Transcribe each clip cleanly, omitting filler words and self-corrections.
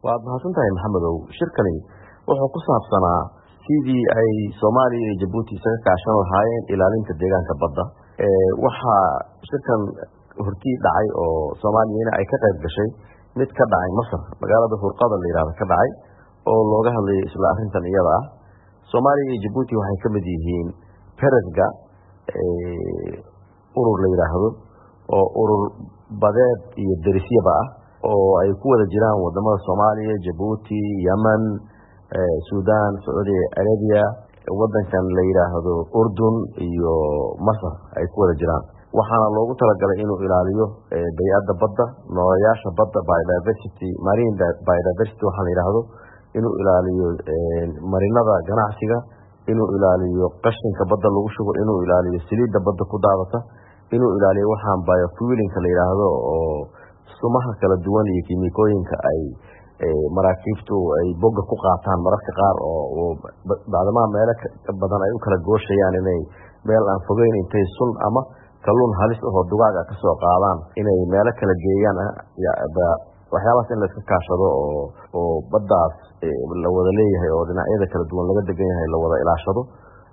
waad mahadsantahay maxamedow. shirkani wuxuu ku saabsanaa sidii ay Soomaaliya iyo Djibouti isaga kaashan lahaayeen ilaalinta deegaanka badda. Waxaa shirkan hortii dhacay oo Soomaaliya ay ka qayb gashay mid ka dhacay Masar, magaalada Hurqada la yiraahdo ka dhacay oo looga hadlayay isla arrintan iyada ah. Soomaaliya iyo Djibouti waxay ka mid yihiin Peresga urur la yiraahdo oo urur badeed iyo darisyaba ah oo ay ku wada jiraan wadamada Soomaaliya, Djibouti, Yemen, Sudan, Saudi Arabia, wadankan la yiraahdo Urdun iyo Masar ay ku wada jiraan. waxaana loogu talagalay inuu ilaaliyo bay'adda badda, nooleyaasha badda, biodiversity, marine biodiversity waxa la yiraahdo, inuu ilaaliyo marinada ganacsiga, inuu ilaaliyo qashinka badda lagu shubo, inuu ilaaliyo saliidda badda ku daadata, inuu ilaaliyo waxaan biofueling la yiraahdo oo sumaha kala duwan iyo kiimikooyinka ay maraakiibtu ay bogga ku qaataan mararka qaar oo baadama meelo badan ay u kala gooshayaan inay meel aan fogeyn intay sun ama kalluun halis oo dugaag ka soo qaadaan inay meelo kala geeyaan waxyaabahaas in la iska kaashado oo baddaas la wada leeyahay oo dhinacyada kala duwan laga degan yahay la wada ilaashado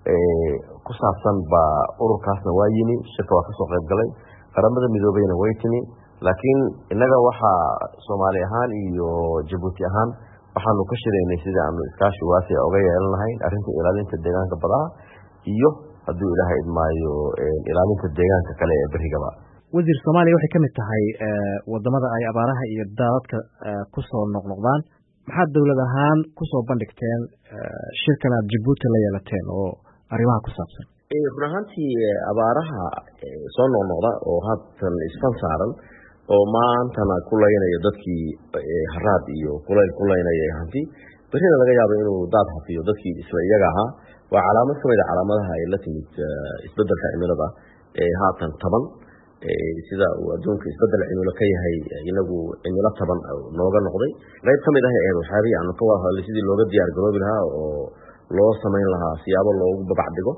ku saabsan baa ururkaasna waa yimi. shirka waa ka soo qayb galay, qaramada midoobayna way timi, laakiin inaga waxa Soomaali ahaan iyo Djibouti ahaan waxaanu ka shiraynay sida aanu iskaashi waasi uga yeelan lahayn arrinta ilaalinta deegaanka badda iyo hadduu Ilaahay idmaayo ilaalinta deegaanka kale ee bariga. wasiir, Soomaaliya waxay kamid tahay wadamada ay abaaraha iyo daadadka ku soo noqnoqdaan. maxaad dawlad ahaan ku soo bandhigteen shirkan aad Djibouti la yeelateen oo arrimaha ku saabsan? run ahaantii abaaraha soo noqnoqda oo haatan isfan saaran oo maantana kulaynaya dadkii haraad iyo kulaynaya hanti berina laga yaabo inuu daad hafiyo dadkii isla iyaga ahaa. waa calaamad ka mid ah calaamadaha ay la timid isbedelka cimilada haatan taban sida uu adduunka isbedel cimilo ka yahay inagu cimilo taban nooga noqday. qayb ka mid ah waxyaabihii aanu ka wada hadlay sidii looga diyaar garoobi lahaa oo loo samayn lahaa siyaabo loogu babac dhigo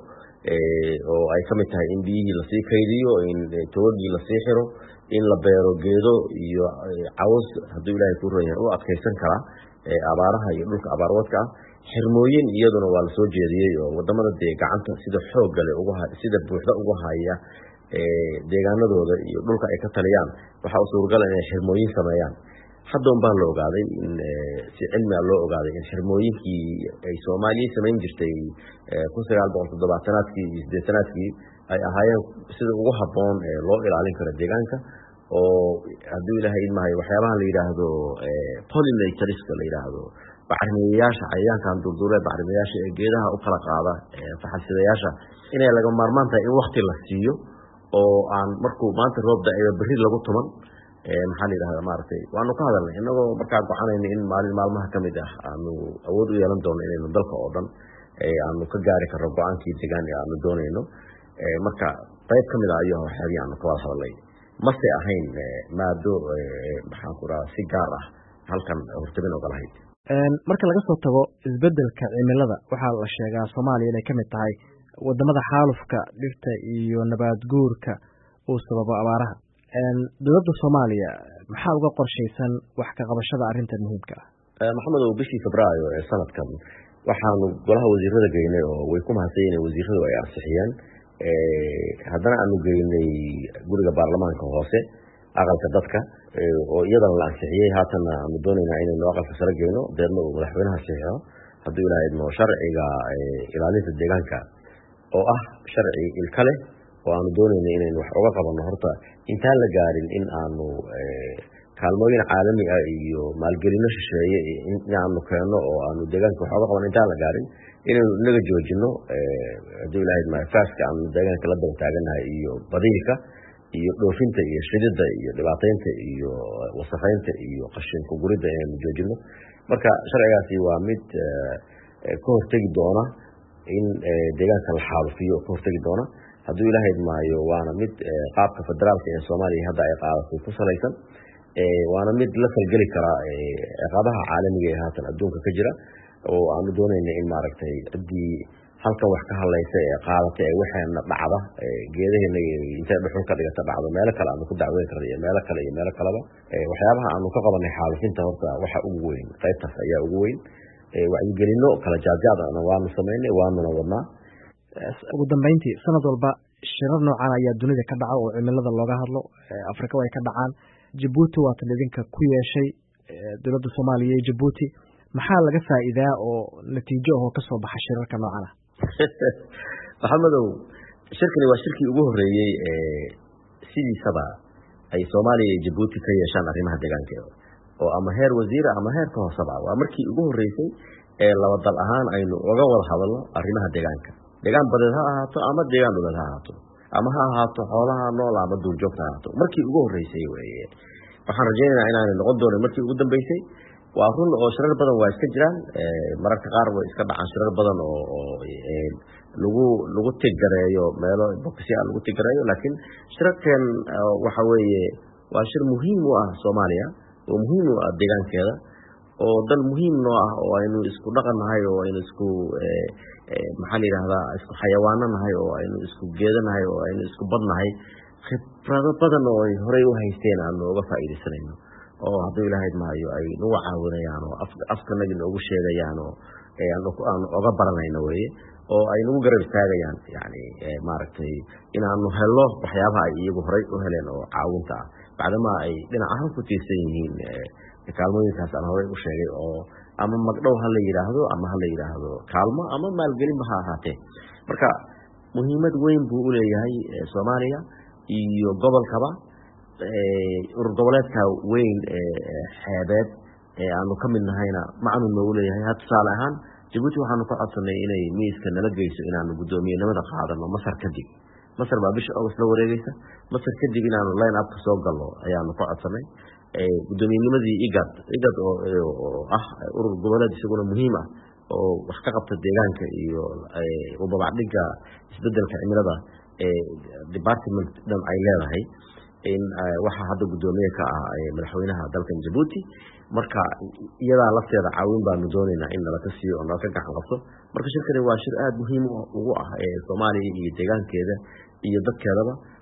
oo ay ka mid tahay in biyihii lasii kaydiyo, in togagii lasii xiro, in la beero geedo iyo caws hadduu Ilaahay ku roon yahay u adkaysan karaa abaaraha iyo dhulka abaarwadka ah. xirmooyin iyaduna waa la soo jeediyey oo wadamada gacanta sida xoog leh sida buuxda ugu haya deegaanadooda iyo dhulka ay ka taliyaan waxa suuragal ah inay xirmooyin sameeyaan. hadda baa la ogaaday in si cilmi ah loo ogaaday in xirmooyinkii ay Soomaaliya sameyn jirtay 1970-aadkii iyo 80-aadkii ay ahaayeen sida ugu habboon loo ilaalin karo deegaanka oo hadduu Ilaahay idmaayo waxyaabaha la yiraahdo pollinators la yiraahdo bacrimiyeyaasha cayayaankan dulduulay bacrimiyeyaasha ee geedaha u kala qaada faxalsidayaasha inay laga maarmaan tahay in waqti la siiyo oo aan markuu maanta roob da'ay berri lagu tuman maxaa la yiraahdaa maartay waanu ka hadalnay inagoo markaa go'aanayna in maalmaha kamid ah aanu awood u yeelan doono inaynu dalka oo dhan aanu ka gaari karno go'aankii deegaan ee aanu doonayno. marka qayb kamid ah ayaa waxyaabihii aanu ka wada hadalnay mase ahayn maado maxaan ku raraa si gaar ah halkan hortabin oga lahayd. marka laga soo tago isbedelka cimilada waxaa la sheegaa Soomaaliya inay kamid tahay wadamada xaalufka dhirta iyo nabaad guurka uu sababo abaaraha. dowladda Soomaaliya maxaa uga qorshaysan wax ka qabashada arrintan muhiimka ah? maxamed, bishii Febraayo ee sanadkan waxaanu golaha wasiirada geynay oo way ku mahadsanyihiin wasiiradu ay ansixiyeen haddana aanu geynay guriga baarlamaanka hoose aqalka dadka oo iyadana la ansixiyey. haatana aanu doonaynaa inaynu aqalka sare geyno deedna uu madaxweynaha saxiixo hadduu Ilaahay idmo sharciga ilaalinta deegaanka oo ah sharci ilka leh oo aanu doonayna inaynu wax uga qabanno horta intaan la gaarin in aanu kaalmooyin caalami ah iyo maalgelino shisheeye in aanu keenno oo aanu deegaanka wax uga qabanno intaan la gaarin inaynu inaga joojino hadduu Ilaahay idmo faaska aanu deegaanka la daba taaganahay iyo badiilka iyo dhoofinta iyo shidida iyo dhibaataynta iyo wasakhaynta iyo qashinka gurida inaynu joojino. marka sharcigaasi waa mid ka hortegi doona in deegaanka la xaalufiyo ka hortegi doona hadduu Ilaahay idmaayo. waana mid qaabka federaalka ee Soomaaliya hadda ay qaadatay ku salaysan waana mid la falgeli kara ciqabaha caalamiga ee haatan adduunka ka jira oo aanu doonayna in maaragtay ciddii halkan wax ka hadlaysa ee qaadatay ee waxaana dhacda geedaheena intay dhuxul ka dhigata dhacdo meelo kale aanu ku dacweyn karno iyo meelo kaleba waxyaabaha aanu ka qabanay xaalufinta horta waxa ugu weyn qaybtaas ayaa ugu weyn wacyigelino kala jaadjaadana waanu samaynay waanuna wadnaa. ugu dambeyntii sanad walba shirar noocan ayaa dunida ka dhaca oo cimilada looga hadlo. Afrika way ka dhacaan. Jabuuti waa tan idinka ku yeeshay dowladda Soomaaliya iyo Jabuuti. maxaa laga faa'iidaa oo natiijo ah oo ka soo baxa shirarka noocan ah? Maxamedow, shirkani waa shirkii ugu horeeyay sidiisaba ay Soomaaliya iyo Jabuuti ka yeeshaan arrimaha deegaanka oo ama heer wasiir ama heer ka hoosaba waa markii ugu horeysay ee laba dal ahaan aynu uga wada hadalno arrimaha deegaanka. deegaan badeed ha ahaato ama deegaan dhuleed ha ahaato ama ha ahaato xoolaha nool ama duurjoogta ha ahaato markii ugu horeysay weeye. waxaan rajaynaynaa inaanay noqon doonin markii ugu dambeysay. waa run oo shirar badan waa iska jiraan, mararka qaar way iska dhacaan shirar badan oo lagu tigareeyo meelo bokisi lagu tigareeyo, laakiin shirarkan waxa weeye waa shir muhiim u ah Soomaaliya oo muhiim u ah deegaankeeda oo dal muhiim noo ah oo aynu isku dhaqanahay oo aynu isku maxaa la yiraahdaa isku xayawaananahay oo aynu isku geedanahay oo aynu isku badnahay. khibrado badan oo ay horey u haysteen aanu uga faa'iideysanayno oo haddii Ilaahay maayo ay nagu caawinayaan oo afkanaga noogu sheegayaan oo aan uga baranayno weeye oo ay nagu garab istaagayaan yani maaragtay inaanu helo waxyaabaha ay iyagu horey u heleen oo caawinta ah bacdama ay dhinacaha ku tiirsan yihiin kaalmooyinkaas aan horey u sheegay oo ama magdhow ha la yiraahdo ama ha la yiraahdo kaalmo ama maalgelin ha ahaatee. marka muhiimad weyn buu u leeyahay Soomaaliya iyo gobolkaba urur goboleedka weyn xeebeed aanu ka mid nahayna macnu noogu leeyahay. had tusaale ahaan Jabuuti waxaanu ka codsanay inay miiska nala geyso inaanu guddoomiyenimada qaadano Masar kadib. Masar baa bisha August la wareegaysa. Masar kadib inaanu line up ka soo galno ayaanu ka codsanay guddoomiyennimadii IGAD oo ah urur goboleed isaguna muhiim ah oo wax ka qabta deegaanka iyo u babacdiga isbedelka cimilada department dhan ay leedahay in waxa hadda guddoomiye ka ah madaxweynaha dalkan Jabuuti. marka iyada lafteeda caawin baanu doonaynaa in nala ka siiyo oo nala ka gacan qabto. marka shirkani waa shir aad muhiim ugu ah Soomaaliya iyo deegaankeeda iyo dadkeedaba